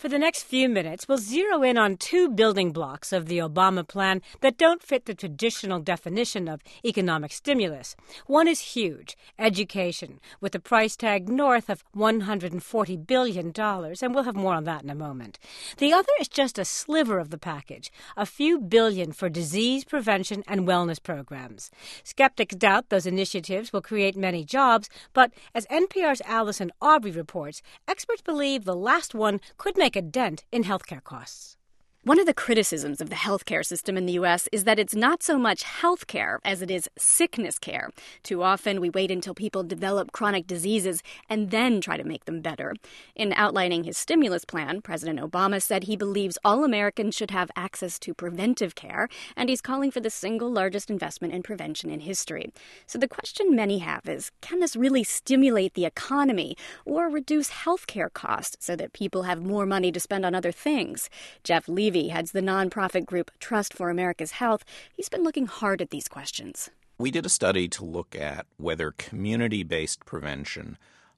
For the next few minutes, we'll zero in on two building blocks of the Obama plan that don't fit the traditional definition of economic stimulus. One is huge, education, with a price tag north of $140 billion, and we'll have more on that in a moment. The other is just a sliver of the package, a few billion for disease prevention and wellness programs. Skeptics doubt those initiatives will create many jobs, but as NPR's Allison Aubrey reports, experts believe the last one could make a dent in healthcare costs. One of the criticisms of the healthcare system in the U.S. is that it's not so much healthcare as it is sickness care. Too often, we wait until people develop chronic diseases and then try to make them better. In outlining his stimulus plan, President Obama said he believes all Americans should have access to preventive care, and he's calling for the single largest investment in prevention in history. So the question many have is, can this really stimulate the economy or reduce healthcare costs so that people have more money to spend on other things? Jeff Levy heads the nonprofit group Trust for America's Health. He's been looking hard at these questions. We did a study to look at whether community-based prevention,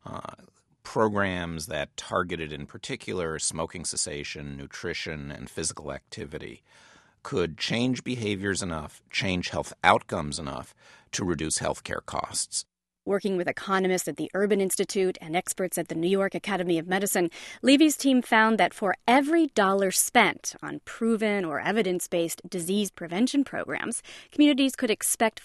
programs that targeted in particular smoking cessation, nutrition, and physical activity, could change behaviors enough, change health outcomes enough to reduce healthcare costs. Working with economists at the Urban Institute and experts at the New York Academy of Medicine, Levy's team found that for every dollar spent on proven or evidence-based disease prevention programs, communities could expect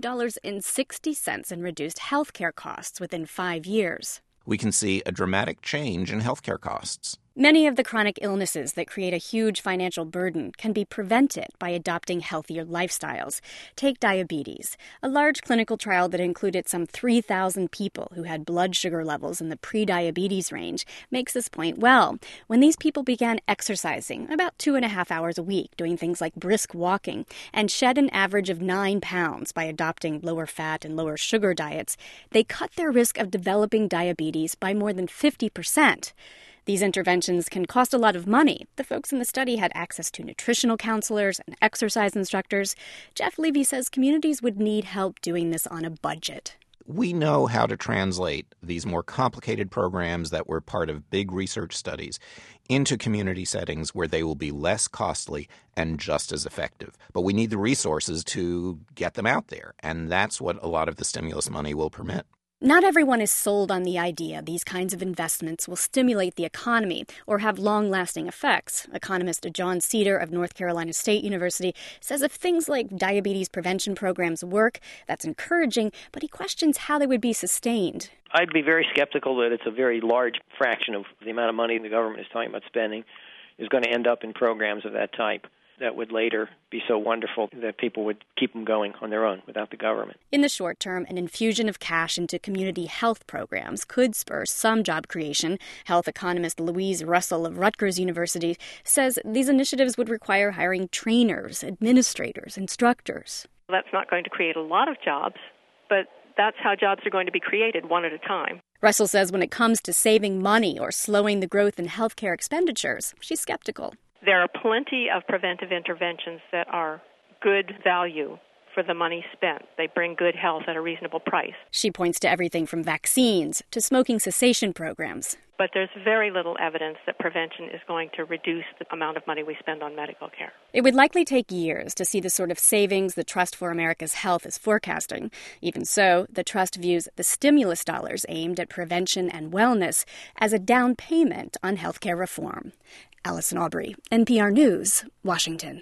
$5.60 in reduced healthcare costs within 5 years. We can see a dramatic change in healthcare costs. Many of the chronic illnesses that create a huge financial burden can be prevented by adopting healthier lifestyles. Take diabetes. A large clinical trial that included some 3,000 people who had blood sugar levels in the pre-diabetes range makes this point well. When these people began exercising about 2.5 hours a week, doing things like brisk walking, and shed an average of 9 pounds by adopting lower fat and lower sugar diets, they cut their risk of developing diabetes by more than 50%. These interventions can cost a lot of money. The folks in the study had access to nutritional counselors and exercise instructors. Jeff Levy says communities would need help doing this on a budget. We know how to translate these more complicated programs that were part of big research studies into community settings where they will be less costly and just as effective. But we need the resources to get them out there, and that's what a lot of the stimulus money will permit. Not everyone is sold on the idea these kinds of investments will stimulate the economy or have long-lasting effects. Economist John Cedar of North Carolina State University says if things like diabetes prevention programs work, that's encouraging, but he questions how they would be sustained. I'd be very skeptical that it's a very large fraction of the amount of money the government is talking about spending is going to end up in programs of that type that would later be so wonderful that people would keep them going on their own without the government. In the short term, an infusion of cash into community health programs could spur some job creation. Health economist Louise Russell of Rutgers University says these initiatives would require hiring trainers, administrators, instructors. That's not going to create a lot of jobs, but that's how jobs are going to be created, one at a time. Russell says when it comes to saving money or slowing the growth in healthcare expenditures, she's skeptical. There are plenty of preventive interventions that are good value for the money spent. They bring good health at a reasonable price. She points to everything from vaccines to smoking cessation programs. But there's very little evidence that prevention is going to reduce the amount of money we spend on medical care. It would likely take years to see the sort of savings the Trust for America's Health is forecasting. Even so, the Trust views the stimulus dollars aimed at prevention and wellness as a down payment on healthcare reform. Allison Aubrey, NPR News, Washington.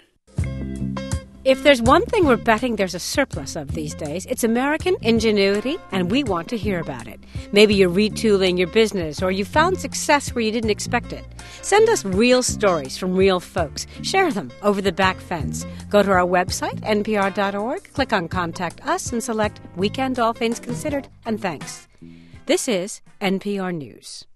If there's one thing we're betting there's a surplus of these days, it's American ingenuity, and we want to hear about it. Maybe you're retooling your business, or you found success where you didn't expect it. Send us real stories from real folks. Share them over the back fence. Go to our website, npr.org, click on Contact Us, and select Weekend All Things Considered, and thanks. This is NPR News.